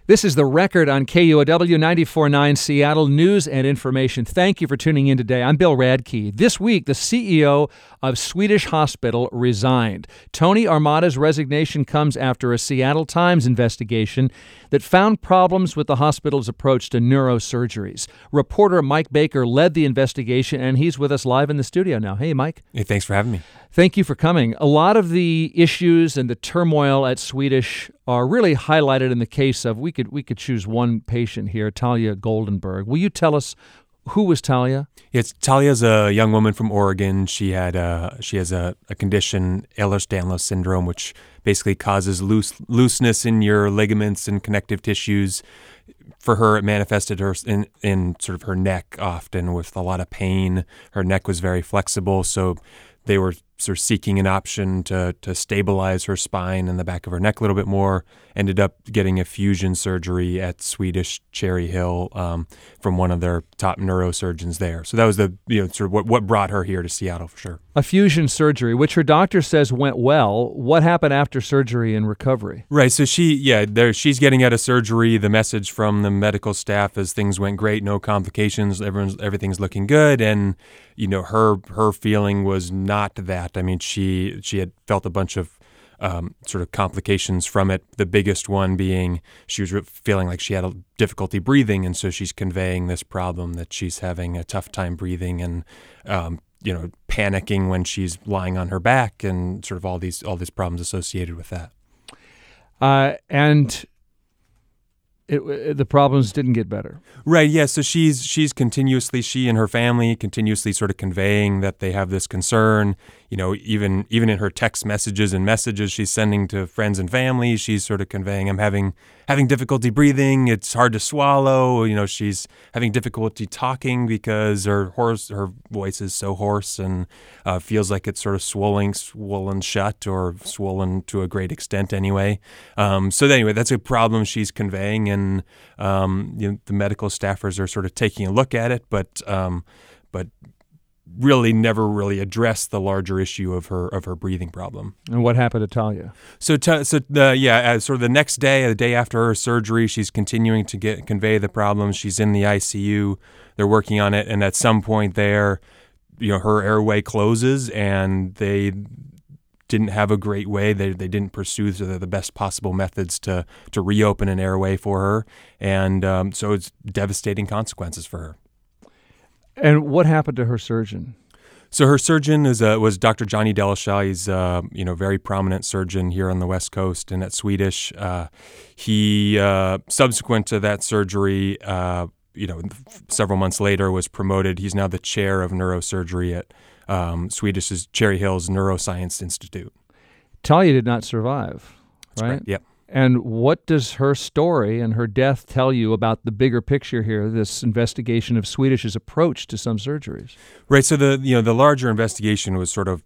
This is The Record on KUOW 94.9 Seattle News and Information. Thank you for tuning in today. I'm Bill Radke. This week, the CEO of Swedish Hospital resigned. Tony Armada's resignation comes after a Seattle Times investigation that found problems with the hospital's approach to neurosurgeries. Reporter Mike Baker led the investigation, and he's with us live in the studio now. Hey, Mike. Hey, thanks for having me. Thank you for coming. A lot of the issues and the turmoil at Swedish are really highlighted in the case of, we could choose one patient here, Talia Goldenberg. Will you tell us who was Talia? Yes, Talia's a young woman from Oregon. She has a condition, Ehlers-Danlos syndrome, which basically causes looseness in your ligaments and connective tissues. For her, it manifested her in sort of her neck often with a lot of pain. Her neck was very flexible, so they were sort of seeking an option to stabilize her spine and the back of her neck a little bit more. Ended up getting a fusion surgery at Swedish Cherry Hill from one of their top neurosurgeons there. So that was sort of what brought her here to Seattle for sure. A fusion surgery, which her doctor says went well. What happened after surgery and recovery? Right. So she's getting out of surgery. The message from the medical staff is things went great, no complications, everything's looking good, and her feeling was not that. I mean, she had felt a bunch of sort of complications from it. The biggest one being she was feeling like she had a difficulty breathing, and so she's conveying this problem that she's having a tough time breathing and panicking when she's lying on her back, and sort of all these problems associated with that. The problems didn't get better. Right, yeah. So she and her family continuously sort of conveying that they have this concern. Even in her text messages and messages she's sending to friends and family, she's sort of conveying, I'm having difficulty breathing. It's hard to swallow. She's having difficulty talking because her voice is so hoarse and feels like it's sort of swollen shut, or swollen to a great extent anyway. So anyway, that's a problem she's conveying, and the medical staffers are sort of taking a look at it, but really never really addressed the larger issue of her breathing problem. And what happened to Talia? Sort of the next day, the day after her surgery, she's continuing to convey the problems. She's in the ICU. They're working on it, and at some point there, her airway closes, and they didn't have a great way. They didn't pursue the best possible methods to reopen an airway for her, and so it's devastating consequences for her. And what happened to her surgeon? So her surgeon was Dr. Johnny Delesha. He's a very prominent surgeon here on the West Coast and at Swedish. He subsequent to that surgery, several months later, was promoted. He's now the chair of neurosurgery at Swedish's Cherry Hills Neuroscience Institute. Talia did not survive, That's right? Yep. And what does her story and her death tell you about the bigger picture here, this investigation of Swedish's approach to some surgeries? Right. So the larger investigation was sort of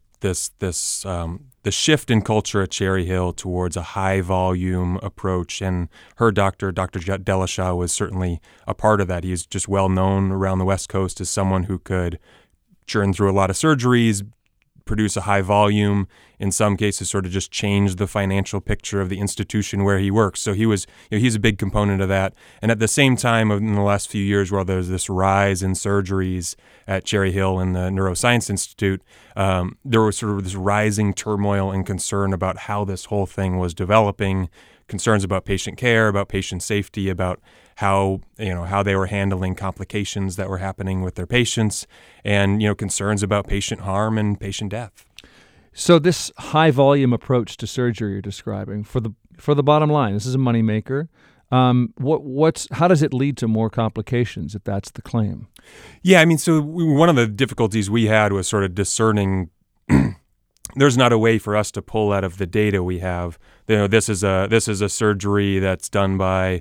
the shift in culture at Cherry Hill towards a high volume approach, and her doctor, Dr. Delesha, was certainly a part of that. He's just well known around the West Coast as someone who could churn through a lot of surgeries, produce a high volume, in some cases sort of just change the financial picture of the institution where he works. So he's a big component of that. And at the same time, in the last few years, while there's this rise in surgeries at Cherry Hill and the Neuroscience Institute, there was sort of this rising turmoil and concern about how this whole thing was developing, concerns about patient care, about patient safety, about how they were handling complications that were happening with their patients, and concerns about patient harm and patient death. So this high volume approach to surgery you're describing, for the bottom line, this is a moneymaker. How does it lead to more complications if that's the claim? Yeah, I mean, so one of the difficulties we had was sort of discerning. There's not a way for us to pull out of the data we have. This is a surgery that's done by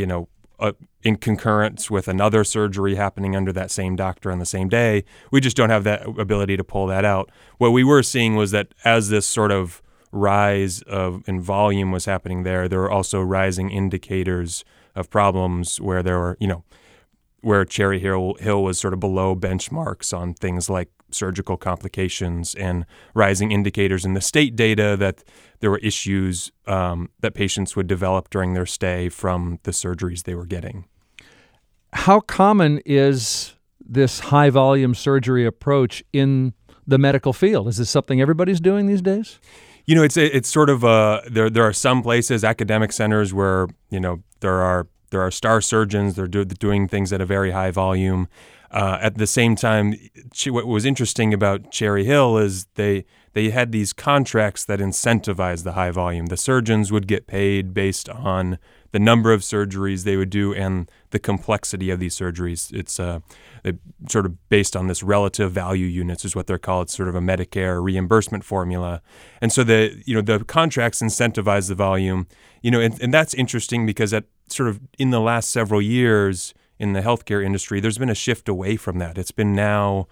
in concurrence with another surgery happening under that same doctor on the same day. We just don't have that ability to pull that out. What we were seeing was that as this sort of rise in volume was happening there were also rising indicators of problems where there were, where Cherry Hill was sort of below benchmarks on things like surgical complications and rising indicators in the state data that there were issues that patients would develop during their stay from the surgeries they were getting. How common is this high-volume surgery approach in the medical field? Is this something everybody's doing these days? You know, it's sort of there are some places, academic centers, where there are star surgeons. They're doing things at a very high volume. At the same time, what was interesting about Cherry Hill is they had these contracts that incentivized the high volume. The surgeons would get paid based on the number of surgeries they would do and the complexity of these surgeries. It's sort of based on this relative value units is what they're called. It's sort of a Medicare reimbursement formula. And so the contracts incentivize the volume, and that's interesting because that sort of in the last several years in the healthcare industry, there's been a shift away from that. It's been now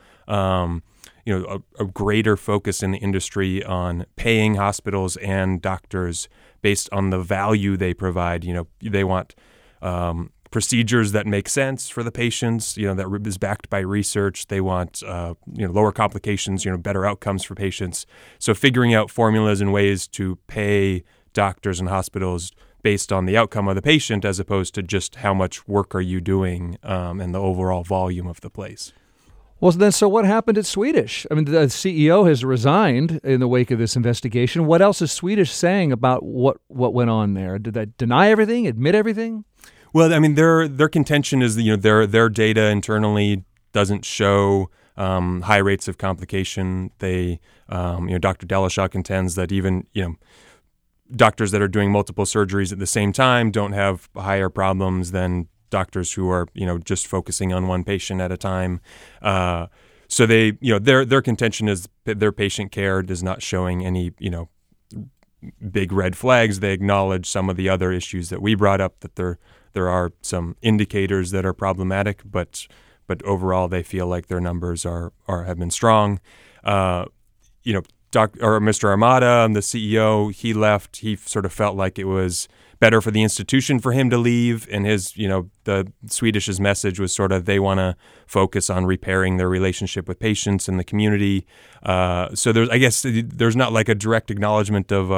a greater focus in the industry on paying hospitals and doctors based on the value they provide. They want procedures that make sense for the patients, that is backed by research. They want, lower complications, better outcomes for patients. So figuring out formulas and ways to pay doctors and hospitals based on the outcome of the patient as opposed to just how much work are you doing and the overall volume of the place. Well, then, so what happened at Swedish? I mean, the CEO has resigned in the wake of this investigation. What else is Swedish saying about what went on there? Did they deny everything, admit everything? Well, I mean, their contention is their data internally doesn't show high rates of complication. They, Dr. Delesha contends that even doctors that are doing multiple surgeries at the same time don't have higher problems than doctors who are, just focusing on one patient at a time. So they, their contention is that their patient care is not showing any, big red flags. They acknowledge some of the other issues that we brought up, that there are some indicators that are problematic, but overall they feel like their numbers have been strong. Mr. Armada, the CEO, he left. He sort of felt like it was better for the institution for him to leave. And his, the Swedish's message was sort of they want to focus on repairing their relationship with patients and the community. So there's not like a direct acknowledgement of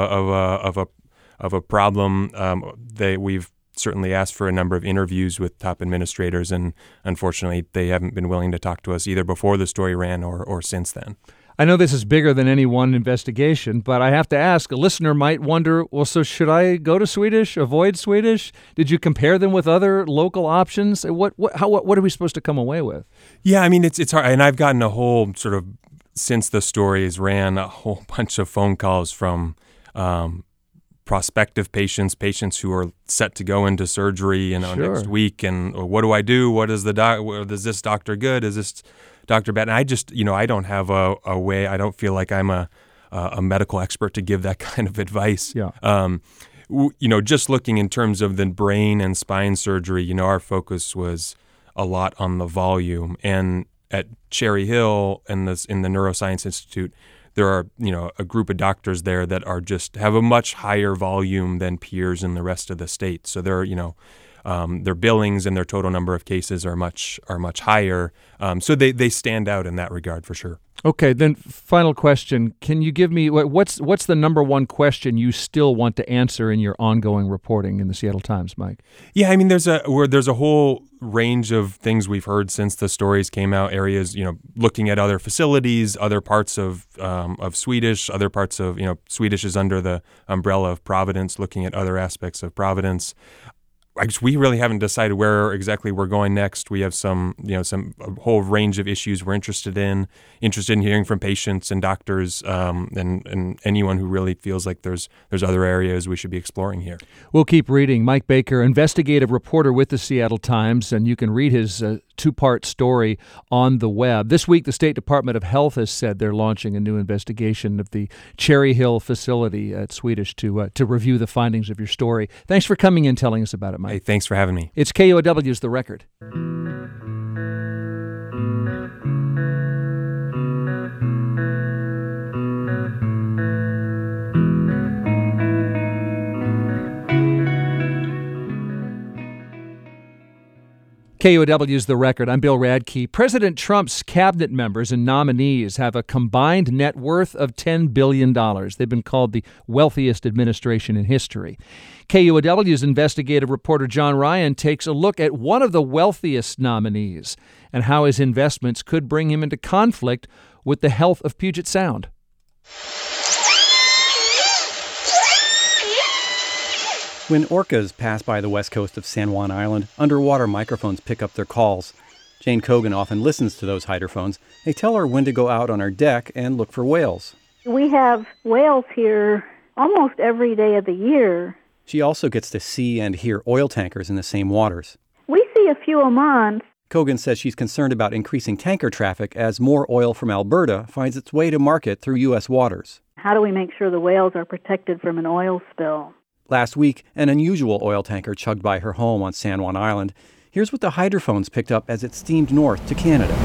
a problem. We've certainly asked for a number of interviews with top administrators, and unfortunately, they haven't been willing to talk to us either before the story ran or since then. I know this is bigger than any one investigation, but I have to ask, a listener might wonder, well, so should I go to Swedish, avoid Swedish? Did you compare them with other local options? What are we supposed to come away with? Yeah, I mean, it's hard. And I've gotten a whole sort of, since the stories ran, a whole bunch of phone calls from prospective patients who are set to go into surgery next week. And what do I do? What is is this doctor good? Is this Dr. Batten? I just, I don't have a way. I don't feel like I'm a medical expert to give that kind of advice. Yeah. Just looking in terms of the brain and spine surgery, our focus was a lot on the volume. And at Cherry Hill and in the Neuroscience Institute, there are, a group of doctors there that are have a much higher volume than peers in the rest of the state. So they're, their billings and their total number of cases are much higher. So they stand out in that regard for sure. Okay, then final question. Can you give me, what's the number one question you still want to answer in your ongoing reporting in the Seattle Times, Mike? Yeah, I mean, there's a whole range of things we've heard since the stories came out, areas, looking at other facilities, other parts of Swedish, other parts of, Swedish is under the umbrella of Providence, looking at other aspects of Providence. I guess we really haven't decided where exactly we're going next. We have a whole range of issues we're interested in hearing from patients and doctors, and anyone who really feels like there's other areas we should be exploring here. We'll keep reading. Mike Baker, investigative reporter with the Seattle Times, and you can read his two-part story on the web. This week, the State Department of Health has said they're launching a new investigation of the Cherry Hill facility at Swedish to review the findings of your story. Thanks for coming in and telling us about it, Mike. Hey, thanks for having me. It's KUOW's The Record. KUOW's The Record. I'm Bill Radke. President Trump's cabinet members and nominees have a combined net worth of $10 billion. They've been called the wealthiest administration in history. KUOW's investigative reporter John Ryan takes a look at one of the wealthiest nominees and how his investments could bring him into conflict with the health of Puget Sound. When orcas pass by the west coast of San Juan Island, underwater microphones pick up their calls. Jane Cogan often listens to those hydrophones. They tell her when to go out on her deck and look for whales. We have whales here almost every day of the year. She also gets to see and hear oil tankers in the same waters. We see a few a month. Cogan says she's concerned about increasing tanker traffic as more oil from Alberta finds its way to market through U.S. waters. How do we make sure the whales are protected from an oil spill? Last week, an unusual oil tanker chugged by her home on San Juan Island. Here's what the hydrophones picked up as it steamed north to Canada.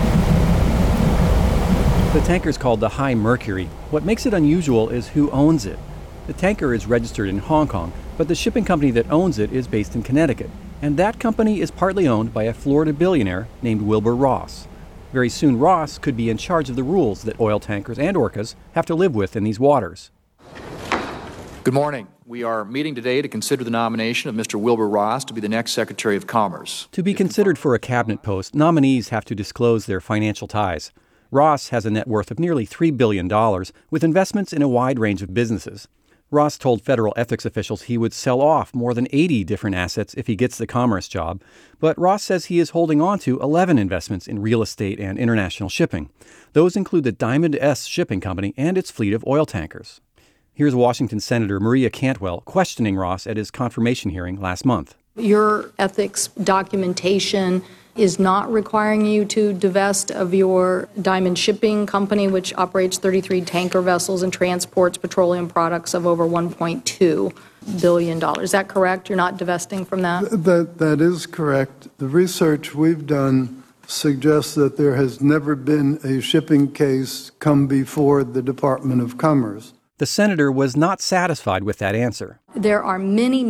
The tanker's called the High Mercury. What makes it unusual is who owns it. The tanker is registered in Hong Kong, but the shipping company that owns it is based in Connecticut. And that company is partly owned by a Florida billionaire named Wilbur Ross. Very soon, Ross could be in charge of the rules that oil tankers and orcas have to live with in these waters. Good morning. We are meeting today to consider the nomination of Mr. Wilbur Ross to be the next Secretary of Commerce. To be considered for a cabinet post, nominees have to disclose their financial ties. Ross has a net worth of nearly $3 billion, with investments in a wide range of businesses. Ross told federal ethics officials he would sell off more than 80 different assets if he gets the commerce job, but Ross says he is holding on to 11 investments in real estate and international shipping. Those include the Diamond S Shipping Company and its fleet of oil tankers. Here's Washington Senator Maria Cantwell questioning Ross at his confirmation hearing last month. Your ethics documentation is not requiring you to divest of your Diamond Shipping Company, which operates 33 tanker vessels and transports petroleum products of over $1.2 billion. Is that correct? You're not divesting from that? That is correct. The research we've done suggests that there has never been a shipping case come before the Department of Commerce. The senator was not satisfied with that answer. There are many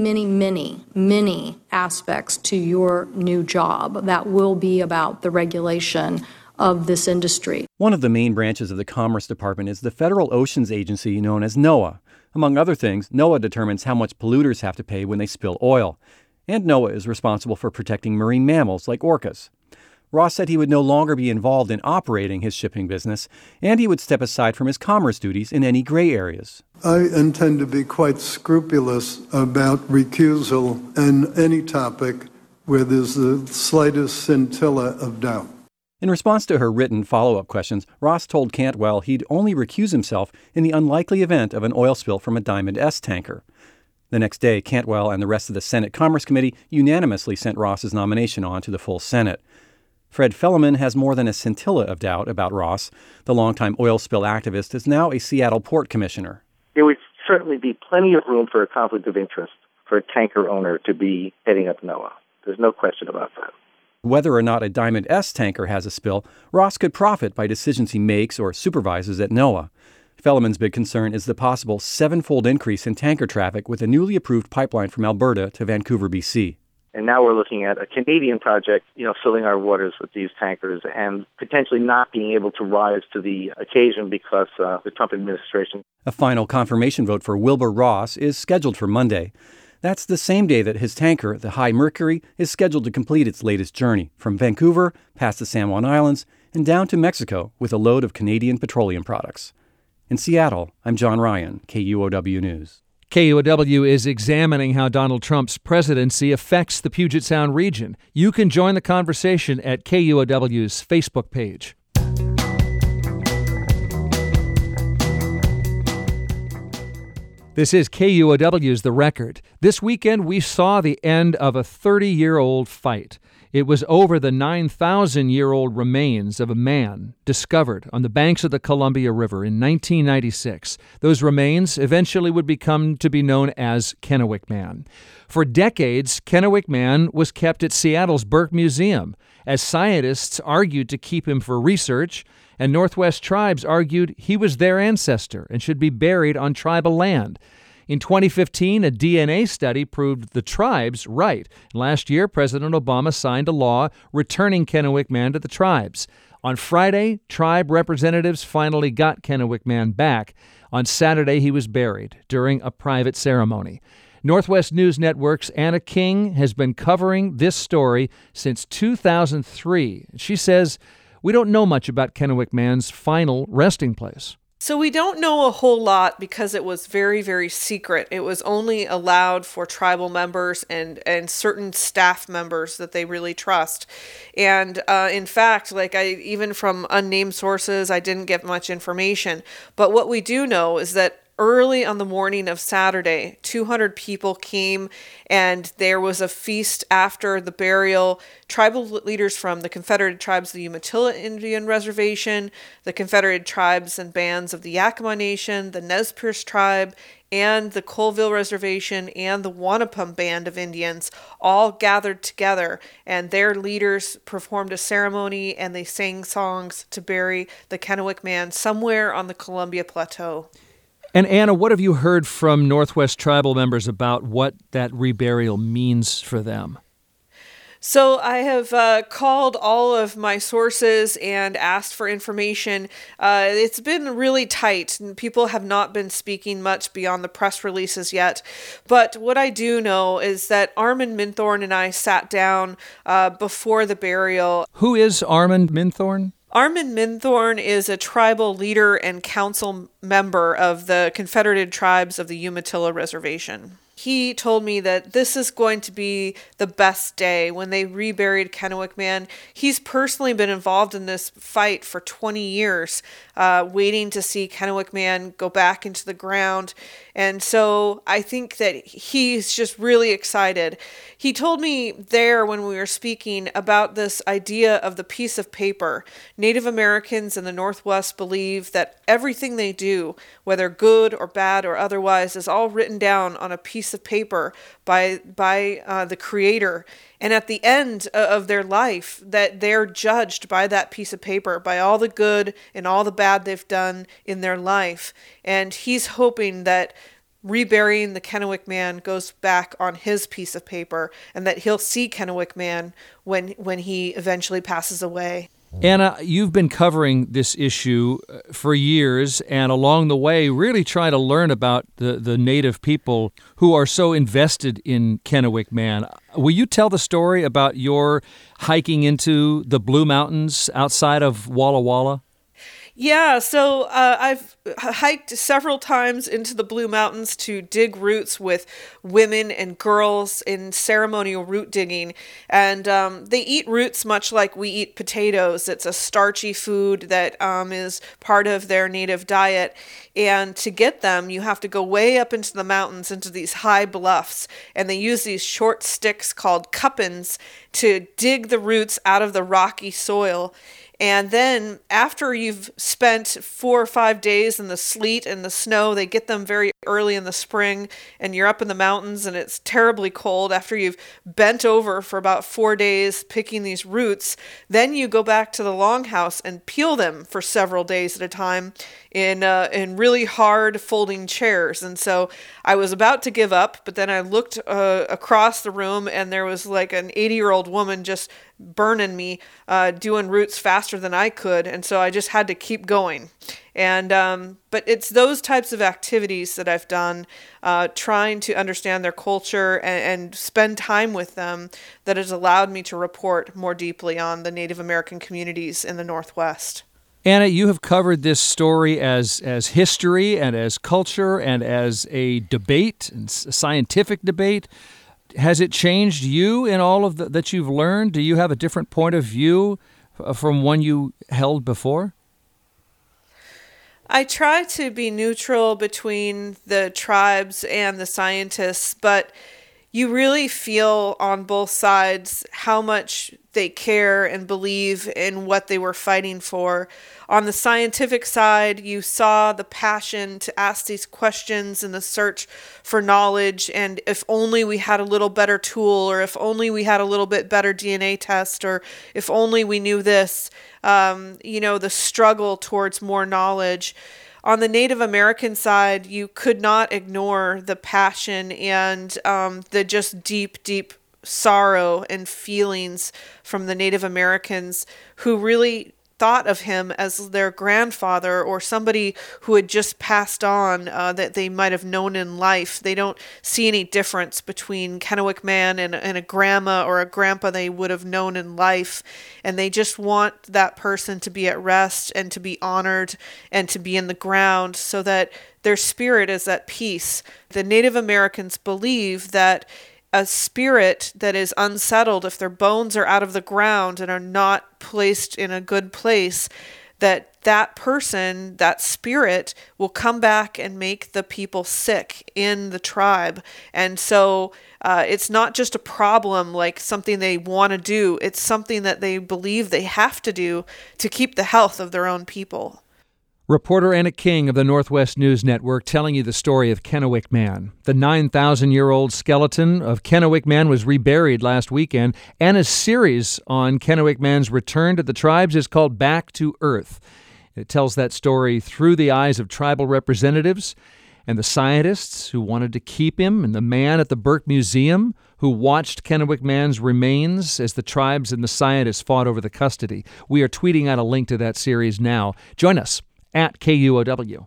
aspects to your new job that will be about the regulation of this industry. One of the main branches of the Commerce Department is the Federal Oceans Agency known as NOAA. Among other things, NOAA determines how much polluters have to pay when they spill oil. And NOAA is responsible for protecting marine mammals like orcas. Ross said he would no longer be involved in operating his shipping business, and he would step aside from his commerce duties in any gray areas. I intend to be quite scrupulous about recusal in any topic where there's the slightest scintilla of doubt. In response to her written follow-up questions, Ross told Cantwell he'd only recuse himself in the unlikely event of an oil spill from a Diamond S tanker. The next day, Cantwell and the rest of the Senate Commerce Committee unanimously sent Ross's nomination on to the full Senate. Fred Felleman has more than a scintilla of doubt about Ross. The longtime oil spill activist is now a Seattle port commissioner. There would certainly be plenty of room for a conflict of interest for a tanker owner to be heading up NOAA. There's no question about that. Whether or not a Diamond S tanker has a spill, Ross could profit by decisions he makes or supervises at NOAA. Felleman's big concern is the possible 7-fold increase in tanker traffic with a newly approved pipeline from Alberta to Vancouver, BC. And now we're looking at a Canadian project, filling our waters with these tankers and potentially not being able to rise to the occasion because the Trump administration. A final confirmation vote for Wilbur Ross is scheduled for Monday. That's the same day that his tanker, the High Mercury, is scheduled to complete its latest journey from Vancouver past the San Juan Islands and down to Mexico with a load of Canadian petroleum products. In Seattle, I'm John Ryan, KUOW News. KUOW is examining how Donald Trump's presidency affects the Puget Sound region. You can join the conversation at KUOW's Facebook page. This is KUOW's The Record. This weekend, we saw the end of a 30-year-old fight. It was over the 9,000-year-old remains of a man discovered on the banks of the Columbia River in 1996. Those remains eventually would become to be known as Kennewick Man. For decades, Kennewick Man was kept at Seattle's Burke Museum, as scientists argued to keep him for research, and Northwest tribes argued he was their ancestor and should be buried on tribal land. In 2015, a DNA study proved the tribes right. Last year, President Obama signed a law returning Kennewick Man to the tribes. On Friday, tribe representatives finally got Kennewick Man back. On Saturday, he was buried during a private ceremony. Northwest News Network's Anna King has been covering this story since 2003. She says, "We don't know much about Kennewick Man's final resting place." So we don't know a whole lot because it was very, very secret. It was only allowed for tribal members and certain staff members that they really trust. And in fact, even from unnamed sources, I didn't get much information. But what we do know is that early on the morning of Saturday, 200 people came and there was a feast after the burial. Tribal leaders from the Confederated Tribes of the Umatilla Indian Reservation, the Confederated Tribes and Bands of the Yakima Nation, the Nez Perce Tribe, and the Colville Reservation and the Wanapum Band of Indians all gathered together, and their leaders performed a ceremony and they sang songs to bury the Kennewick Man somewhere on the Columbia Plateau. And Anna, what have you heard from Northwest tribal members about what that reburial means for them? So I have called all of my sources and asked for information. It's been really tight, and people have not been speaking much beyond the press releases yet. But what I do know is that Armand Minthorn and I sat down before the burial. Who is Armand Minthorn? Armand Minthorn is a tribal leader and council member of the Confederated Tribes of the Umatilla Reservation. He told me that this is going to be the best day when they reburied Kennewick Man. He's personally been involved in this fight for 20 years, waiting to see Kennewick Man go back into the ground. And so I think that he's just really excited. He told me there when we were speaking about this idea of the piece of paper. Native Americans in the Northwest believe that everything they do, whether good or bad or otherwise, is all written down on a piece of paper by the Creator. And at the end of their life, that they're judged by that piece of paper, by all the good and all the bad they've done in their life. And he's hoping that reburying the Kennewick Man goes back on his piece of paper, and that he'll see Kennewick Man when he eventually passes away. Anna, you've been covering this issue for years, and along the way really trying to learn about the Native people who are so invested in Kennewick Man. Will you tell the story about your hiking into the Blue Mountains outside of Walla Walla? Yeah, so I've hiked several times into the Blue Mountains to dig roots with women and girls in ceremonial root digging. And they eat roots much like we eat potatoes. It's a starchy food that is part of their native diet. And to get them, you have to go way up into the mountains, into these high bluffs. And they use these short sticks called cuppins to dig the roots out of the rocky soil. And then after you've spent 4 or 5 days in the sleet and the snow, they get them very early in the spring, and you're up in the mountains and it's terribly cold. After you've bent over for about 4 days picking these roots, then you go back to the longhouse and peel them for several days at a time in really hard folding chairs. And so I was about to give up, but then I looked across the room and there was like an 80-year-old woman just burning me, doing roots faster than I could. And so I just had to keep going. And but it's those types of activities that I've done, trying to understand their culture and spend time with them, that has allowed me to report more deeply on the Native American communities in the Northwest. Anna, you have covered this story as history and as culture and as a debate, a scientific debate. Has it changed you in all of that you've learned? Do you have a different point of view from one you held before? I try to be neutral between the tribes and the scientists, but you really feel on both sides how much they care and believe in what they were fighting for. On the scientific side, you saw the passion to ask these questions and the search for knowledge, and if only we had a little better tool, or if only we had a little bit better DNA test, or if only we knew this, the struggle towards more knowledge. on the Native American side, you could not ignore the passion and the just deep, deep sorrow and feelings from the Native Americans who really thought of him as their grandfather or somebody who had just passed on that they might have known in life. They don't see any difference between Kennewick Man and a grandma or a grandpa they would have known in life. And they just want that person to be at rest and to be honored and to be in the ground so that their spirit is at peace. The Native Americans believe that a spirit that is unsettled, if their bones are out of the ground and are not placed in a good place, that person, that spirit, will come back and make the people sick in the tribe. And so it's not just a problem like something they want to do. It's something that they believe they have to do to keep the health of their own people. Reporter Anna King of the Northwest News Network telling you the story of Kennewick Man. The 9,000-year-old skeleton of Kennewick Man was reburied last weekend. Anna's series on Kennewick Man's return to the tribes is called Back to Earth. It tells that story through the eyes of tribal representatives and the scientists who wanted to keep him, and the man at the Burke Museum who watched Kennewick Man's remains as the tribes and the scientists fought over the custody. We are tweeting out a link to that series now. Join us at KUOW.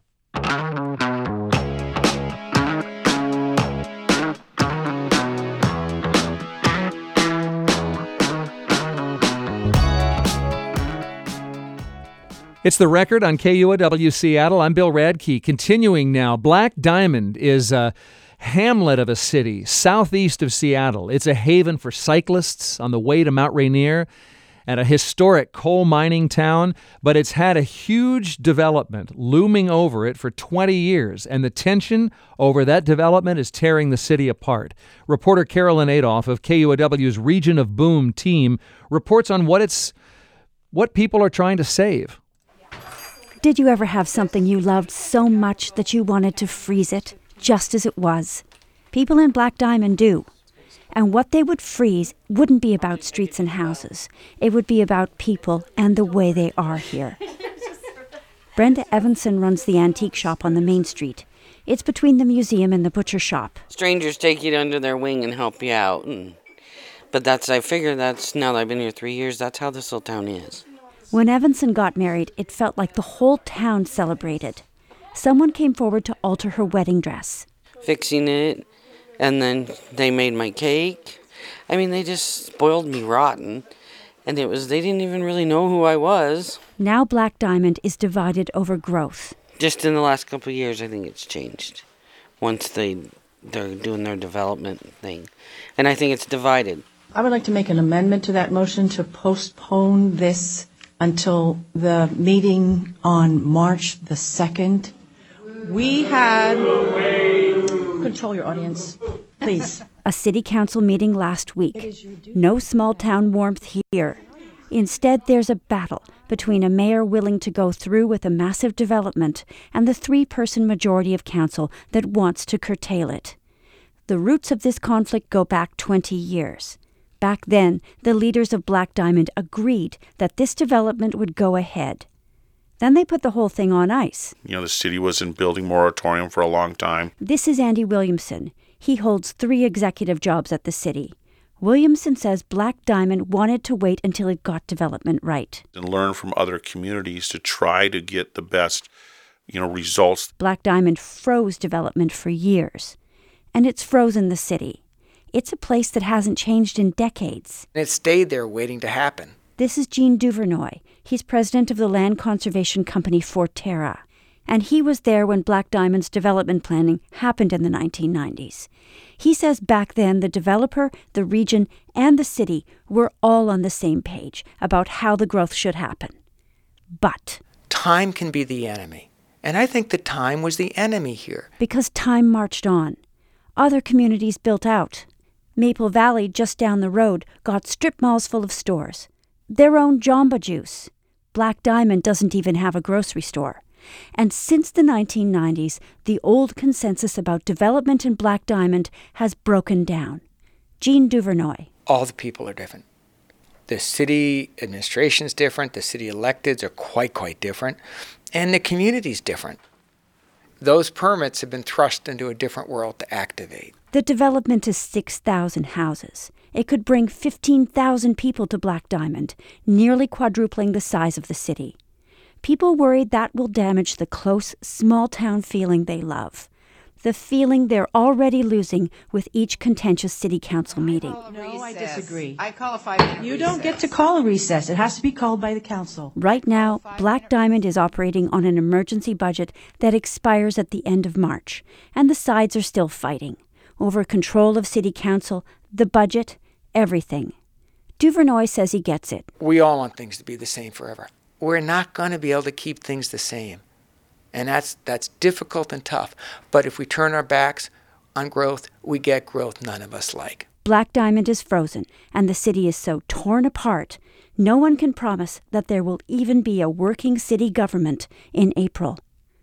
It's The Record on KUOW Seattle. I'm Bill Radke. Continuing now, Black Diamond is a hamlet of a city southeast of Seattle. It's a haven for cyclists on the way to Mount Rainier and a historic coal mining town, but it's had a huge development looming over it for 20 years, and the tension over that development is tearing the city apart. Reporter Carolyn Adolph of KUOW's Region of Boom team reports on what people are trying to save. Did you ever have something you loved so much that you wanted to freeze it, just as it was? People in Black Diamond do. And what they would freeze wouldn't be about streets and houses. It would be about people and the way they are here. Brenda Evanson runs the antique shop on the main street. It's between the museum and the butcher shop. Strangers take you under their wing and help you out. But I figure that's, now that I've been here 3 years, that's how this little town is. When Evanson got married, it felt like the whole town celebrated. Someone came forward to alter her wedding dress. Fixing it. And then they made my cake. I mean, they just spoiled me rotten. And they didn't even really know who I was. Now Black Diamond is divided over growth. Just in the last couple of years, I think it's changed. Once they're doing their development thing. And I think it's divided. I would like to make an amendment to that motion to postpone this until the meeting on March the 2nd. We had... Control your audience, please. A city council meeting last week. No small town warmth here. Instead, there's a battle between a mayor willing to go through with a massive development and the 3-person majority of council that wants to curtail it. The roots of this conflict go back 20 years. Back then, the leaders of Black Diamond agreed that this development would go ahead. Then they put the whole thing on ice. The city was in building moratorium for a long time. This is Andy Williamson. He holds 3 executive jobs at the city. Williamson says Black Diamond wanted to wait until it got development right. And learn from other communities to try to get the best, results. Black Diamond froze development for years. And it's frozen the city. It's a place that hasn't changed in decades. It stayed there waiting to happen. This is Gene Duvernoy. He's president of the land conservation company Forterra. And he was there when Black Diamond's development planning happened in the 1990s. He says back then the developer, the region, and the city were all on the same page about how the growth should happen. But time can be the enemy. And I think that time was the enemy here. Because time marched on. Other communities built out. Maple Valley, just down the road, got strip malls full of stores. Their own Jamba Juice. Black Diamond doesn't even have a grocery store. And since the 1990s, the old consensus about development in Black Diamond has broken down. Gene Duvernoy. All the people are different. The city administration is different. The city electeds are quite different. And the community's different. those permits have been thrust into a different world to activate. The development is 6,000 houses. It could bring 15,000 people to Black Diamond, nearly quadrupling the size of the city. People worried that will damage the close, small-town feeling they love. The feeling they're already losing with each contentious city council meeting. No, I disagree. I call a 5-minute You don't get to call a recess. It has to be called by the council. Right now, Black Diamond is operating on an emergency budget that expires at the end of March, and the sides are still fighting over control of city council, the budget, everything. Duvernoy says he gets it. We all want things to be the same forever. We're not going to be able to keep things the same. And that's difficult and tough. But if we turn our backs on growth, we get growth none of us like. Black Diamond is frozen, and the city is so torn apart, no one can promise that there will even be a working city government in April.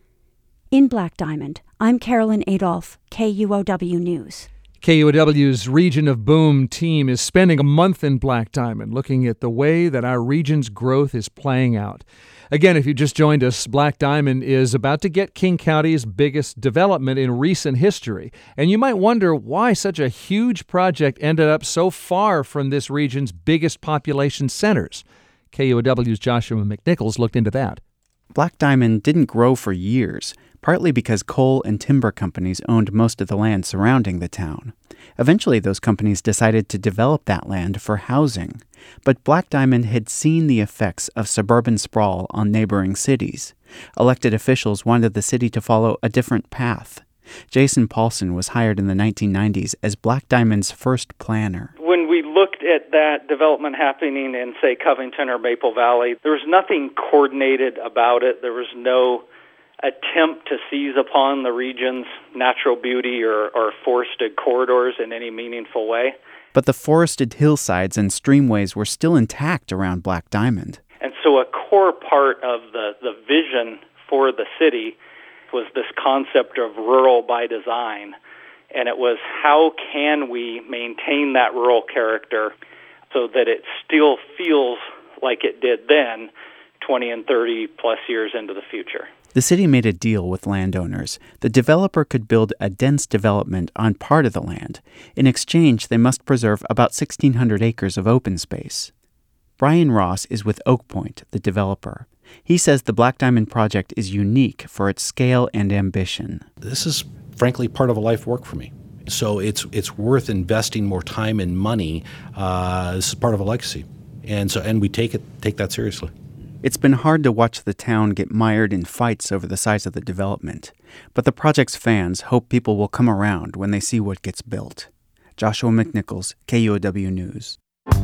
In Black Diamond, I'm Carolyn Adolph, KUOW News. KUOW's Region of Boom team is spending a month in Black Diamond looking at the way that our region's growth is playing out. Again, if you just joined us, Black Diamond is about to get King County's biggest development in recent history. And you might wonder why such a huge project ended up so far from this region's biggest population centers. KUOW's Joshua McNichols looked into that. Black Diamond didn't grow for years, partly because coal and timber companies owned most of the land surrounding the town. Eventually, those companies decided to develop that land for housing. But Black Diamond had seen the effects of suburban sprawl on neighboring cities. Elected officials wanted the city to follow a different path. Jason Paulson was hired in the 1990s as Black Diamond's first planner. When we looked at that development happening in, say, Covington or Maple Valley, there was nothing coordinated about it. There was no attempt to seize upon the region's natural beauty or forested corridors in any meaningful way. But the forested hillsides and streamways were still intact around Black Diamond. And so a core part of the vision for the city was this concept of rural by design. And it was, how can we maintain that rural character so that it still feels like it did then, 20 and 30 plus years into the future? The city made a deal with landowners. The developer could build a dense development on part of the land. In exchange, they must preserve about 1,600 acres of open space. Brian Ross is with Oak Point, the developer. He says the Black Diamond project is unique for its scale and ambition. This is, frankly, part of a life work for me. So it's worth investing more time and money. This is part of a legacy. And we take that seriously. It's been hard to watch the town get mired in fights over the size of the development, but the project's fans hope people will come around when they see what gets built. Joshua McNichols, KUOW News.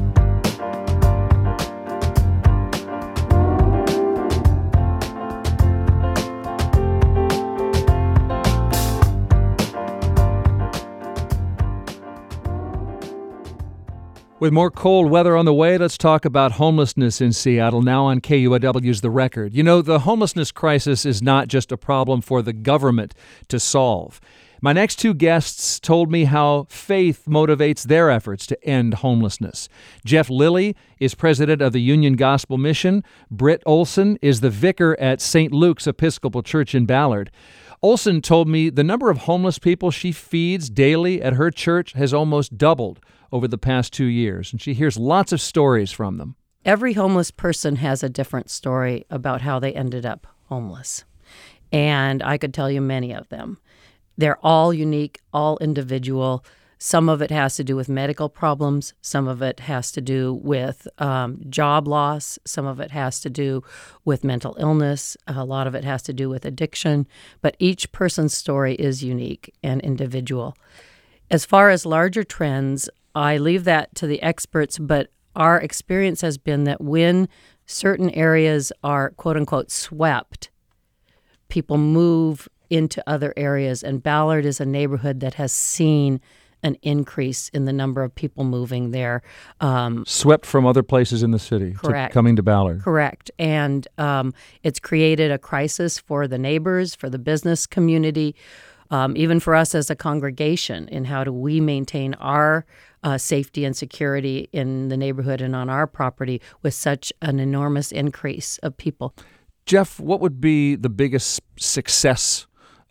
With more cold weather on the way, let's talk about homelessness in Seattle now on KUOW's The Record. You know, the homelessness crisis is not just a problem for the government to solve. My next two guests told me how faith motivates their efforts to end homelessness. Jeff Lilly is president of the Union Gospel Mission. Britt Olson is the vicar at St. Luke's Episcopal Church in Ballard. Olson told me the number of homeless people she feeds daily at her church has almost doubled over the past 2 years, and she hears lots of stories from them. Every homeless person has a different story about how they ended up homeless, and I could tell you many of them. They're all unique, all individual. Some of it has to do with medical problems. Some of it has to do with job loss. Some of it has to do with mental illness. A lot of it has to do with addiction. But each person's story is unique and individual. As far as larger trends, I leave that to the experts, but our experience has been that when certain areas are, quote-unquote, swept, people move into other areas. And Ballard is a neighborhood that has seen an increase in the number of people moving there. Swept from other places in the city, coming to Ballard. Correct. And it's created a crisis for the neighbors, for the business community, even for us as a congregation, in how do we maintain our safety and security in the neighborhood and on our property with such an enormous increase of people. Jeff, what would be the biggest success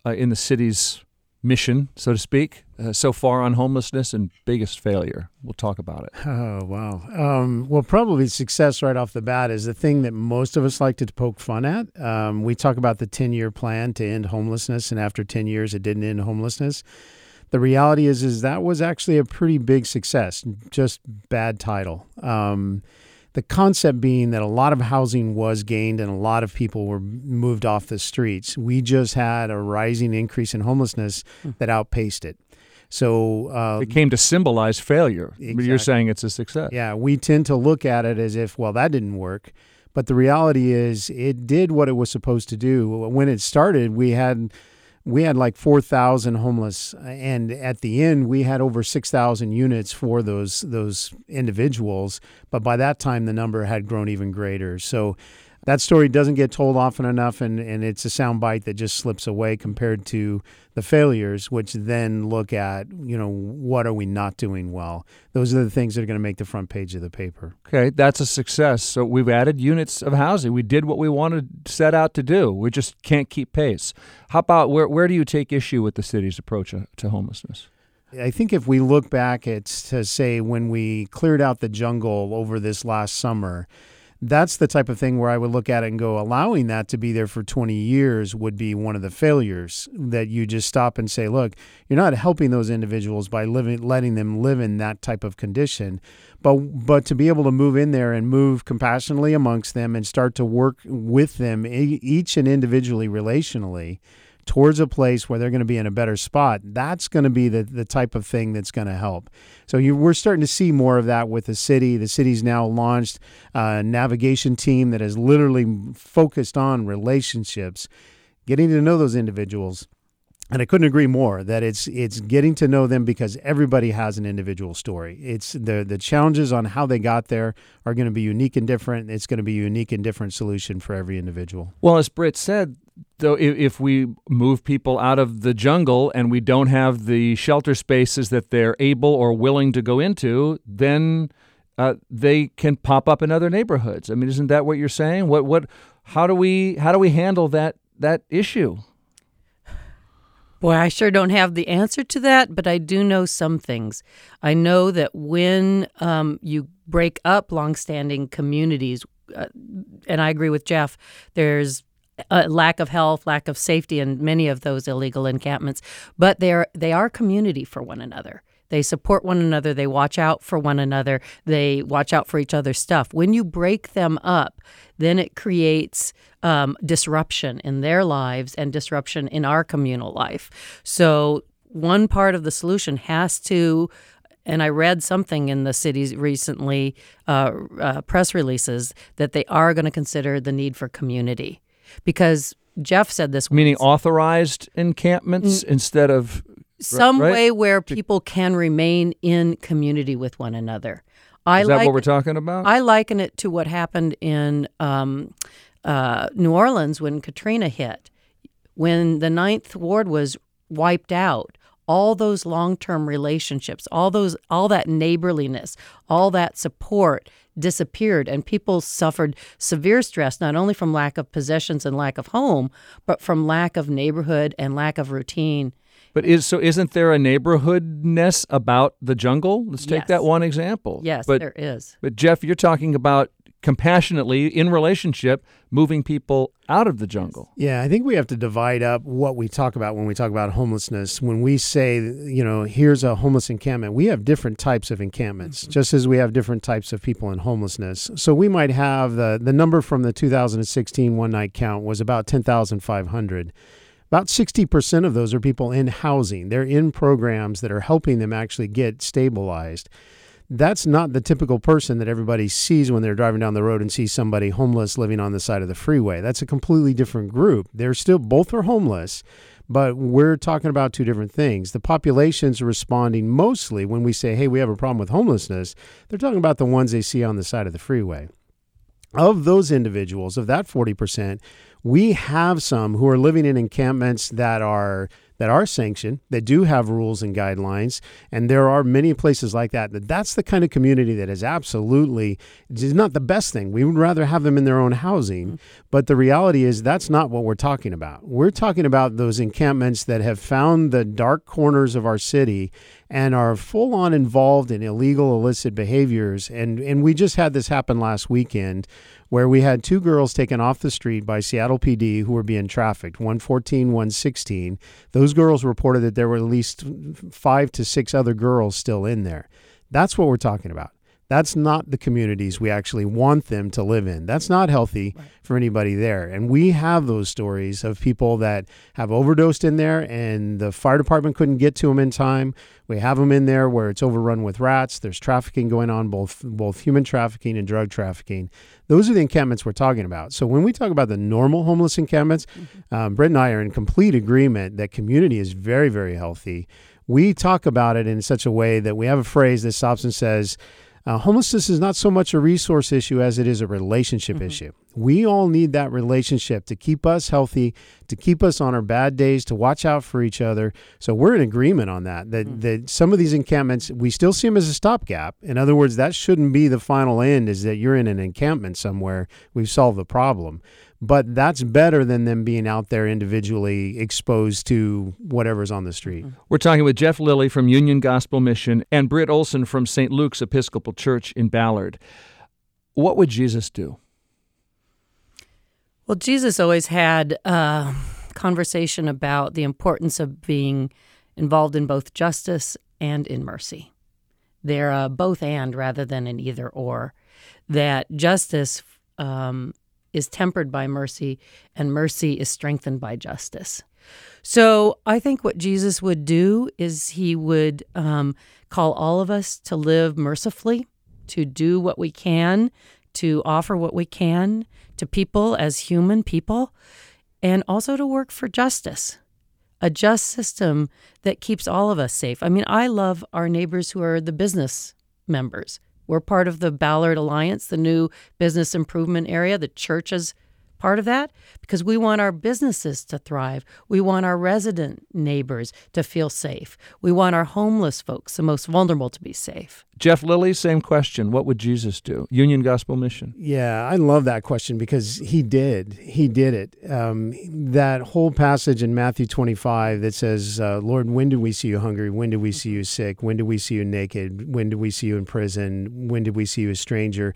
in the city's mission, so to speak, so far on homelessness, and biggest failure? We'll talk about it. Oh, wow. Well, probably success right off the bat is the thing that most of us like to poke fun at. We talk about the 10-year plan to end homelessness, and after 10 years, it didn't end homelessness. The reality is that was actually a pretty big success, just bad title. The concept being that a lot of housing was gained and a lot of people were moved off the streets. We just had a rising increase in homelessness that outpaced it. So it came to symbolize failure. Exactly. You're saying it's a success. Yeah, we tend to look at it as if, well, that didn't work. But the reality is it did what it was supposed to do. When it started, we had like 4,000 homeless, and at the end we had over 6,000 units for those individuals. But by that time, the number had grown even greater. So that story doesn't get told often enough, and it's a soundbite that just slips away compared to the failures, which then look at, what are we not doing well? Those are the things that are going to make the front page of the paper. Okay, that's a success. So we've added units of housing. We did what we wanted, set out to do. We just can't keep pace. How about where do you take issue with the city's approach to homelessness? I think if we look back at, to say, when we cleared out the jungle over this last summer, that's the type of thing where I would look at it and go, allowing that to be there for 20 years would be one of the failures, that you just stop and say, look, you're not helping those individuals by letting them live in that type of condition. But to be able to move in there and move compassionately amongst them and start to work with them, each and individually, relationally, towards a place where they're going to be in a better spot, that's going to be the type of thing that's going to help. So we're starting to see more of that with the city. The city's now launched a navigation team that is literally focused on relationships, getting to know those individuals. And I couldn't agree more that it's getting to know them, because everybody has an individual story. It's the challenges on how they got there are going to be unique and different. It's going to be a unique and different solution for every individual. Well, as Britt said, though, if we move people out of the jungle and we don't have the shelter spaces that they're able or willing to go into, then they can pop up in other neighborhoods. I mean, isn't that what you're saying? How do we handle that issue? Boy, I sure don't have the answer to that, but I do know some things. I know that when you break up longstanding communities, and I agree with Jeff, there's a lack of health, lack of safety in many of those illegal encampments, but they are community for one another. They support one another. They watch out for one another. They watch out for each other's stuff. When you break them up, then it creates disruption in their lives and disruption in our communal life. So one part of the solution has to, and I read something in the cities recently, press releases, that they are going to consider the need for community. Because Jeff said this. Meaning authorized encampments instead of... Some right? way where people can remain in community with one another. Is that what we're talking about? I liken it to what happened in New Orleans when Katrina hit. When the Ninth Ward was wiped out, all those long-term relationships, all that neighborliness, all that support disappeared, and people suffered severe stress, not only from lack of possessions and lack of home, but from lack of neighborhood and lack of routine. But isn't there a neighborhoodness about the jungle? Let's take that one example. Yes, there is. But Jeff, you're talking about compassionately, in relationship, moving people out of the jungle. Yeah, I think we have to divide up what we talk about when we talk about homelessness. When we say, here's a homeless encampment, we have different types of encampments, just as we have different types of people in homelessness. So we might have the number from the 2016 one-night count was about 10,500. About 60% of those are people in housing. They're in programs that are helping them actually get stabilized. That's not the typical person that everybody sees when they're driving down the road and see somebody homeless living on the side of the freeway. That's a completely different group. Both are homeless, but we're talking about two different things. The population's responding mostly when we say, hey, we have a problem with homelessness. They're talking about the ones they see on the side of the freeway. Of those individuals, of that 40%, we have some who are living in encampments that are that are sanctioned, that do have rules and guidelines, and there are many places like that. That's the kind of community that is absolutely, is not the best thing. We would rather have them in their own housing, but the reality is that's not what we're talking about. We're talking about those encampments that have found the dark corners of our city and are full-on involved in illegal, illicit behaviors. And we just had this happen last weekend where we had 2 girls taken off the street by Seattle PD who were being trafficked, 114, 116. Those girls reported that there were at least 5 to 6 other girls still in there. That's what we're talking about. That's not the communities we actually want them to live in. That's not healthy for anybody there. And we have those stories of people that have overdosed in there and the fire department couldn't get to them in time. We have them in there where it's overrun with rats. There's trafficking going on, both human trafficking and drug trafficking. Those are the encampments we're talking about. So when we talk about the normal homeless encampments, Brett and I are in complete agreement that community is very, very healthy. We talk about it in such a way that we have a phrase that stops and says, homelessness is not so much a resource issue as it is a relationship issue. We all need that relationship to keep us healthy, to keep us on our bad days, to watch out for each other. So we're in agreement on that some of these encampments, we still see them as a stopgap. In other words, that shouldn't be the final end, is that you're in an encampment somewhere. We've solved the problem. But that's better than them being out there individually exposed to whatever's on the street. We're talking with Jeff Lilly from Union Gospel Mission and Britt Olson from St. Luke's Episcopal Church in Ballard. What would Jesus do? Well, Jesus always had a conversation about the importance of being involved in both justice and in mercy. They're both and rather than an either or. That justice is tempered by mercy, and mercy is strengthened by justice. So I think what Jesus would do is he would call all of us to live mercifully, to do what we can, to offer what we can to people as human people, and also to work for justice, a just system that keeps all of us safe. I mean, I love our neighbors who are the business members. We're part of the Ballard Alliance, the new business improvement area. The church is part of that because we want our businesses to thrive. We want our resident neighbors to feel safe. We want our homeless folks, the most vulnerable, to be safe. Jeff Lilly, same question. What would Jesus do? Union Gospel Mission. Yeah, I love that question because he did. He did it. That whole passage in Matthew 25 that says, Lord, when did we see you hungry? When did we see you sick? When did we see you naked? When did we see you in prison? When did we see you a stranger?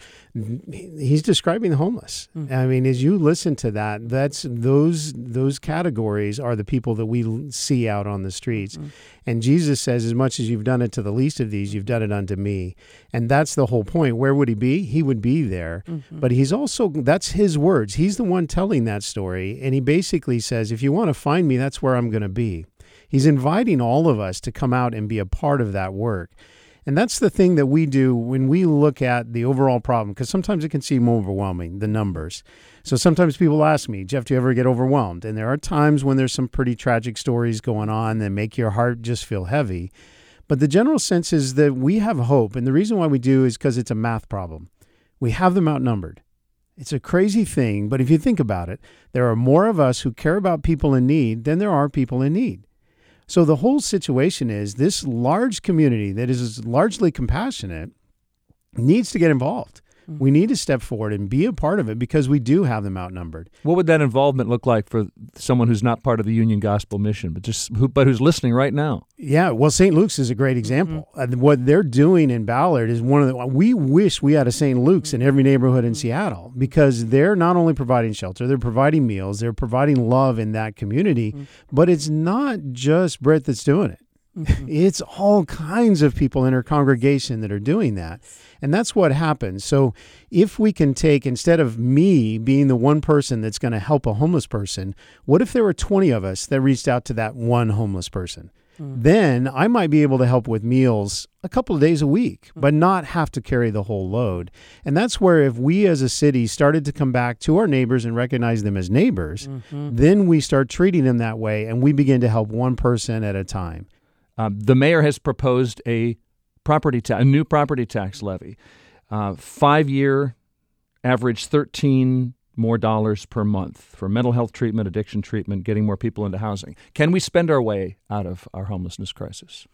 He's describing the homeless. I mean, as you listen to that, that's those categories are the people that we see out on the streets. And Jesus says, as much as you've done it to the least of these, you've done it unto me. And that's the whole point. Where would he be? He would be there. But he's also, that's his words. He's the one telling that story. And he basically says, if you want to find me, that's where I'm going to be. He's inviting all of us to come out and be a part of that work. And that's the thing that we do when we look at the overall problem, because sometimes it can seem overwhelming, the numbers. So sometimes people ask me, Jeff, do you ever get overwhelmed? And there are times when there's some pretty tragic stories going on that make your heart just feel heavy. But the general sense is that we have hope. And the reason why we do is because it's a math problem. We have them outnumbered. It's a crazy thing, but if you think about it, there are more of us who care about people in need than there are people in need. So the whole situation is this large community that is largely compassionate needs to get involved. We need to step forward and be a part of it because we do have them outnumbered. What would that involvement look like for someone who's not part of the Union Gospel Mission, but who's listening right now? Yeah, well, St. Luke's is a great example. What they're doing in Ballard is we wish we had a St. Luke's in every neighborhood in Seattle because they're not only providing shelter, they're providing meals, they're providing love in that community, but it's not just Brett that's doing it. It's all kinds of people in her congregation that are doing that. And that's what happens. So if we can take, instead of me being the one person that's going to help a homeless person, what if there were 20 of us that reached out to that one homeless person? Then I might be able to help with meals a couple of days a week, but not have to carry the whole load. And that's where if we as a city started to come back to our neighbors and recognize them as neighbors, then we start treating them that way and we begin to help one person at a time. The mayor has proposed a new property tax levy, 5-year, average $13 more dollars per month for mental health treatment, addiction treatment, getting more people into housing. Can we spend our way out of our homelessness crisis?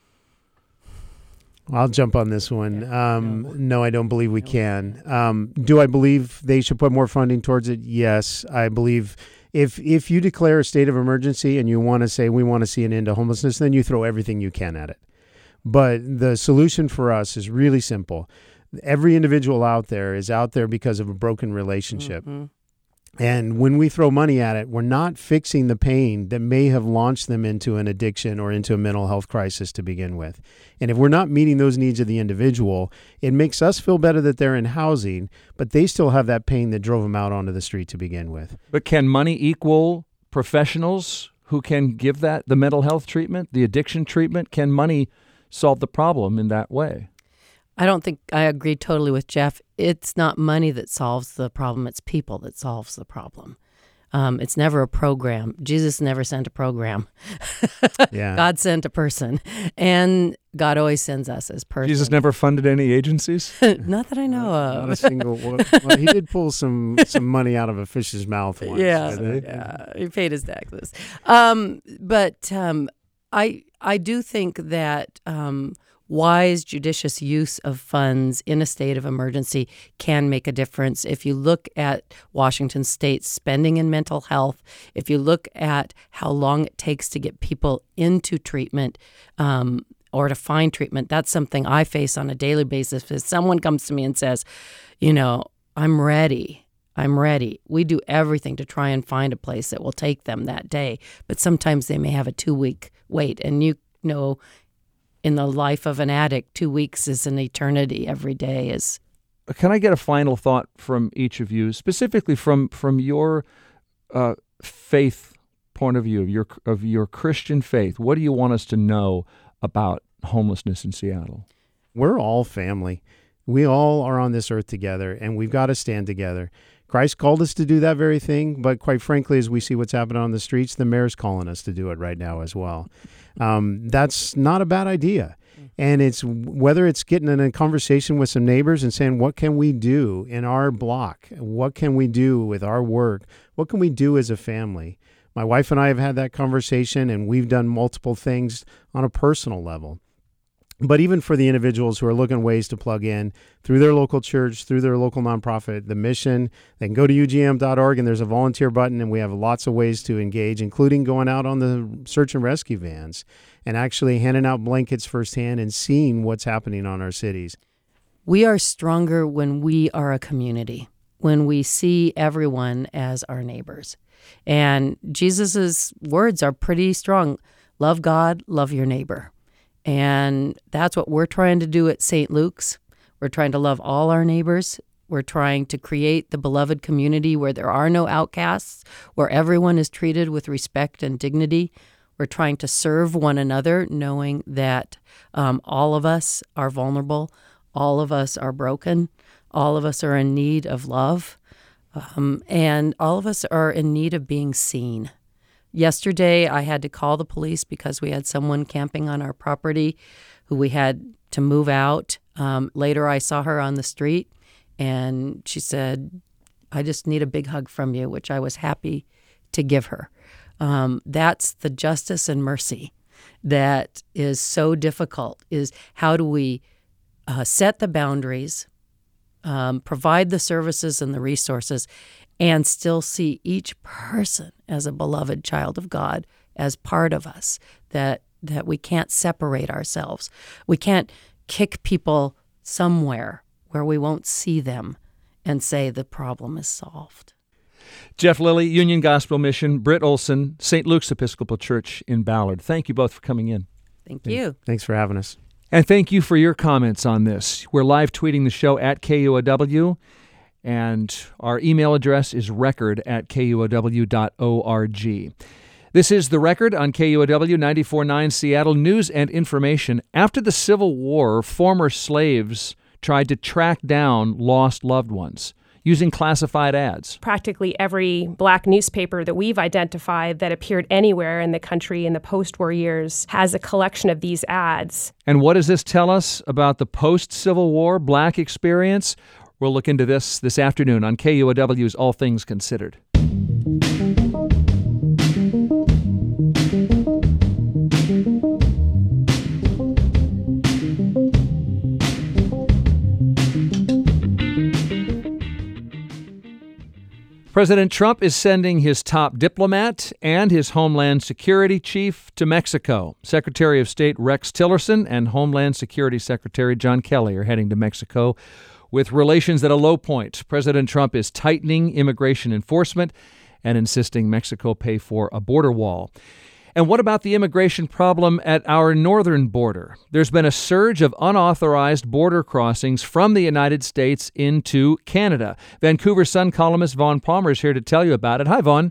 I'll jump on this one. No, I don't believe we can. Do I believe they should put more funding towards it? Yes. I believe if you declare a state of emergency and you want to say we want to see an end to homelessness, then you throw everything you can at it. But the solution for us is really simple. Every individual out there is out there because of a broken relationship. Mm-hmm. And when we throw money at it, we're not fixing the pain that may have launched them into an addiction or into a mental health crisis to begin with. And if we're not meeting those needs of the individual, it makes us feel better that they're in housing, but they still have that pain that drove them out onto the street to begin with. But can money equal professionals who can give the mental health treatment, the addiction treatment? Can money solve the problem in that way? I don't think I agree totally with Jeff. It's not money that solves the problem. It's people that solves the problem. It's never a program. Jesus never sent a program. Yeah. God sent a person. And God always sends us as persons. Jesus never funded any agencies? Not that I know of. Not a single one. Well, he did pull some money out of a fish's mouth once. Yeah, he paid his taxes. But I do think that wise, judicious use of funds in a state of emergency can make a difference. If you look at Washington State's spending in mental health, if you look at how long it takes to get people into treatment or to find treatment, that's something I face on a daily basis. If someone comes to me and says, I'm ready. We do everything to try and find a place that will take them that day. But sometimes they may have a 2-week wait. And in the life of an addict, 2 weeks is an eternity. Every day is. Can I get a final thought from each of you, specifically from your faith point of view, of your Christian faith? What do you want us to know about homelessness in Seattle? We're all family. We all are on this earth together, and we've got to stand together. Christ called us to do that very thing, but quite frankly, as we see what's happening on the streets, the mayor's calling us to do it right now as well. That's not a bad idea. And it's whether it's getting in a conversation with some neighbors and saying, what can we do in our block? What can we do with our work? What can we do as a family? My wife and I have had that conversation, and we've done multiple things on a personal level. But even for the individuals who are looking ways to plug in through their local church, through their local nonprofit, the mission, they can go to ugm.org, and there's a volunteer button, and we have lots of ways to engage, including going out on the search and rescue vans and actually handing out blankets firsthand and seeing what's happening on our cities. We are stronger when we are a community, when we see everyone as our neighbors. And Jesus's words are pretty strong. Love God, love your neighbor. And that's what we're trying to do at St. Luke's. We're trying to love all our neighbors. We're trying to create the beloved community where there are no outcasts, where everyone is treated with respect and dignity. We're trying to serve one another, knowing that all of us are vulnerable, all of us are broken, all of us are in need of love, and all of us are in need of being seen. Yesterday, I had to call the police because we had someone camping on our property who we had to move out. Later, I saw her on the street, and she said, I just need a big hug from you, which I was happy to give her. That's the justice and mercy that is so difficult, is how do we set the boundaries, provide the services and the resources, and still see each person as a beloved child of God, as part of us, that we can't separate ourselves. We can't kick people somewhere where we won't see them and say the problem is solved. Jeff Lilly, Union Gospel Mission, Britt Olson, St. Luke's Episcopal Church in Ballard. Thank you both for coming in. Thank you. Thanks for having us. And thank you for your comments on this. We're live tweeting the show at KUOW. And our email address is record@kuow.org. This is The Record on KUOW 94.9 Seattle, news and information. After the Civil War, former slaves tried to track down lost loved ones using classified ads. Practically every black newspaper that we've identified that appeared anywhere in the country in the post-war years has a collection of these ads. And what does this tell us about the post-Civil War black experience? We'll look into this afternoon on KUOW's All Things Considered. President Trump is sending his top diplomat and his Homeland Security chief to Mexico. Secretary of State Rex Tillerson and Homeland Security Secretary John Kelly are heading to Mexico with relations at a low point. President Trump is tightening immigration enforcement and insisting Mexico pay for a border wall. And what about the immigration problem at our northern border? There's been a surge of unauthorized border crossings from the United States into Canada. Vancouver Sun columnist Vaughn Palmer is here to tell you about it. Hi, Vaughn.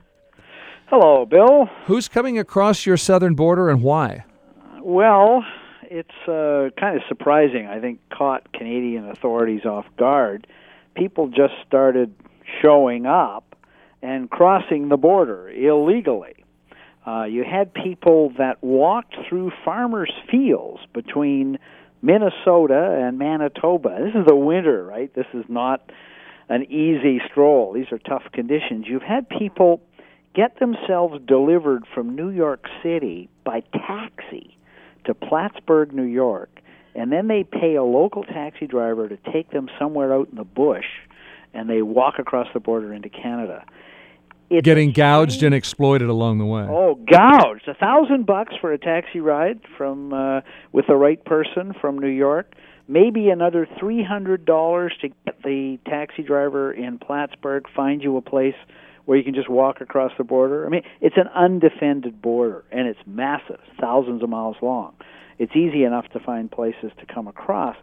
Hello, Bill. Who's coming across your southern border and why? Well, it's kind of surprising. I think caught Canadian authorities off guard. People just started showing up and crossing the border illegally. You had people that walked through farmers' fields between Minnesota and Manitoba. This is the winter, right? This is not an easy stroll. These are tough conditions. You've had people get themselves delivered from New York City by taxi to Plattsburgh, New York, and then they pay a local taxi driver to take them somewhere out in the bush, and they walk across the border into Canada. It's getting gouged and exploited along the way. Oh, gouged! $1,000 for a taxi ride from with the right person from New York. Maybe another $300 to get the taxi driver in Plattsburgh find you a place where you can just walk across the border. I mean, it's an undefended border, and it's massive, thousands of miles long. It's easy enough to find places to come across.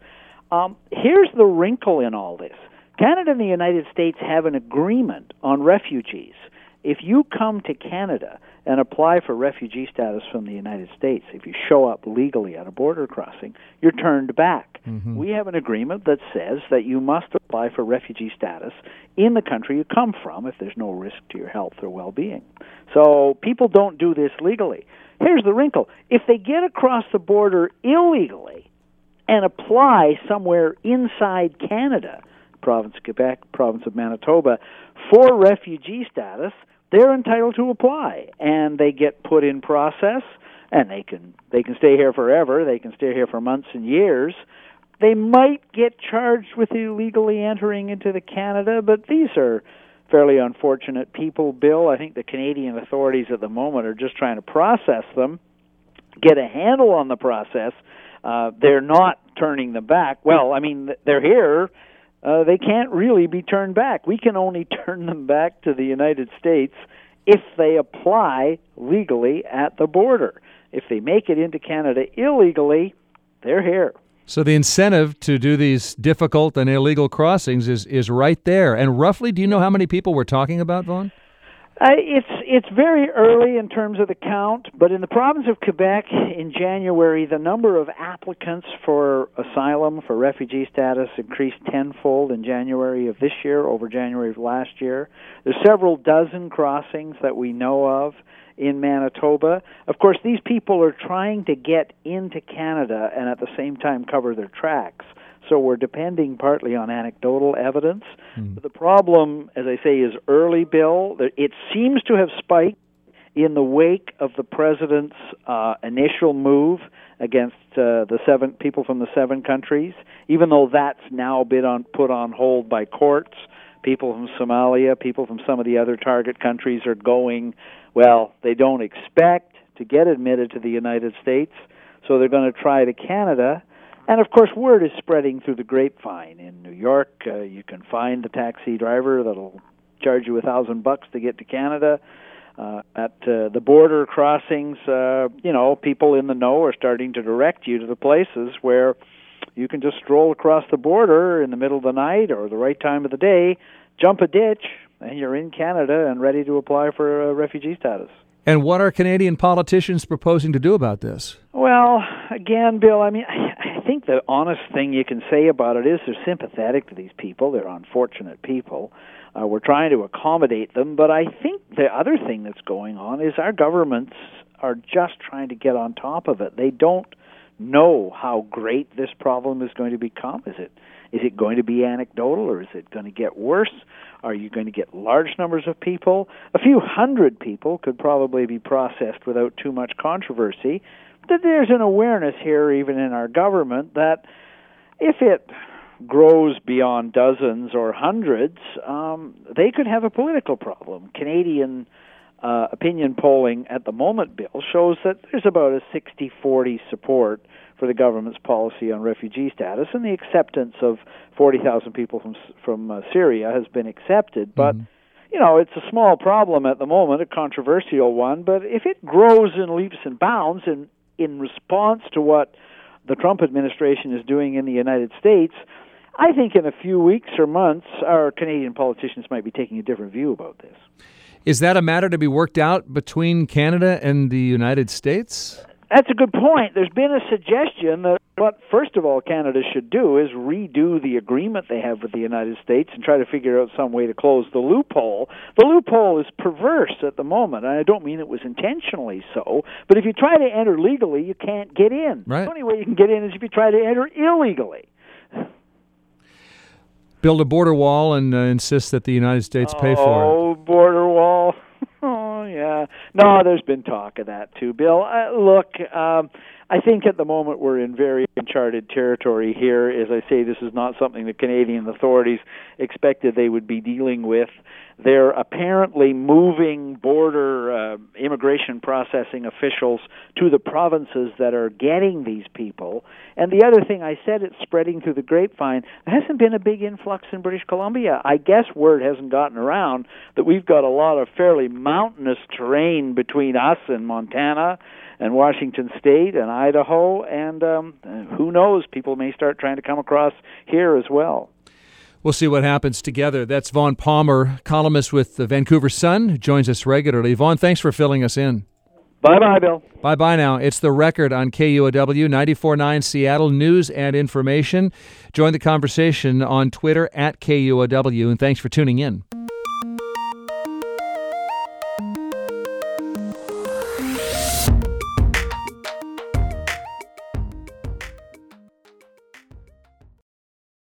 Here's the wrinkle in all this. Canada and the United States have an agreement on refugees. If you come to Canada and apply for refugee status from the United States, if you show up legally at a border crossing, you're turned back. Mm-hmm. We have an agreement that says that you must apply for refugee status in the country you come from if there's no risk to your health or well-being. So people don't do this legally. Here's the wrinkle. If they get across the border illegally and apply somewhere inside Canada, province of Quebec, province of Manitoba, for refugee status, they're entitled to apply, and they get put in process, and they can stay here forever. They can stay here for months and years. They might get charged with illegally entering into the Canada, but these are fairly unfortunate people, Bill. I think the Canadian authorities at the moment are just trying to process them, get a handle on the process. They're not turning them back. Well, I mean, they're here. They can't really be turned back. We can only turn them back to the United States if they apply legally at the border. If they make it into Canada illegally, they're here. So the incentive to do these difficult and illegal crossings is right there. And roughly, do you know how many people we're talking about, Vaughn? It's very early in terms of the count, but in the province of Quebec in January, the number of applicants for asylum, for refugee status, increased tenfold in January of this year over January of last year. There's several dozen crossings that we know of in Manitoba. Of course, these people are trying to get into Canada and at the same time cover their tracks. So we're depending partly on anecdotal evidence. But the problem, as I say, is early, Bill. It seems to have spiked in the wake of the president's initial move against the 7 people from the 7 countries, even though that's now been put on hold by courts. People from Somalia, people from some of the other target countries are going, well, they don't expect to get admitted to the United States, so they're going to try to Canada. And, of course, word is spreading through the grapevine. In New York, you can find the taxi driver that'll charge you $1,000 to get to Canada. At the border crossings, people in the know are starting to direct you to the places where you can just stroll across the border in the middle of the night or the right time of the day, jump a ditch, and you're in Canada and ready to apply for refugee status. And what are Canadian politicians proposing to do about this? Well, again, Bill, I mean, I think the honest thing you can say about it is they're sympathetic to these people. They're unfortunate people. We're trying to accommodate them. But I think the other thing that's going on is our governments are just trying to get on top of it. They don't know how great this problem is going to become. Is Is it going to be anecdotal, or is it going to get worse? Are you going to get large numbers of people? A few hundred people could probably be processed without too much controversy. But there's an awareness here, even in our government, that if it grows beyond dozens or hundreds, they could have a political problem. Canadian opinion polling at the moment, Bill, shows that there's about a 60-40 support for the government's policy on refugee status, and the acceptance of 40,000 people from Syria has been accepted. But, it's a small problem at the moment, a controversial one, but if it grows in leaps and bounds in response to what the Trump administration is doing in the United States, I think in a few weeks or months, our Canadian politicians might be taking a different view about this. Is that a matter to be worked out between Canada and the United States? That's a good point. There's been a suggestion that what, first of all, Canada should do is redo the agreement they have with the United States and try to figure out some way to close the loophole. The loophole is perverse at the moment, and I don't mean it was intentionally so, but if you try to enter legally, you can't get in. Right. The only way you can get in is if you try to enter illegally. Build a border wall and insist that the United States pay for it. Oh, border wall. Oh, yeah. No, there's been talk of that too, Bill. Look, I think at the moment we're in very uncharted territory here. As I say, this is not something the Canadian authorities expected they would be dealing with. They're apparently moving border immigration processing officials to the provinces that are getting these people. And the other thing, I said it's spreading through the grapevine. There hasn't been a big influx in British Columbia. I guess word hasn't gotten around that we've got a lot of fairly mountainous terrain between us and Montana and Washington State and Idaho, and who knows, people may start trying to come across here as well. We'll see what happens together. That's Vaughn Palmer, columnist with the Vancouver Sun, who joins us regularly. Vaughn, thanks for filling us in. Bye-bye, Bill. Bye-bye now. It's The Record on KUOW 94.9 Seattle, news and information. Join the conversation on Twitter at KUOW, and thanks for tuning in.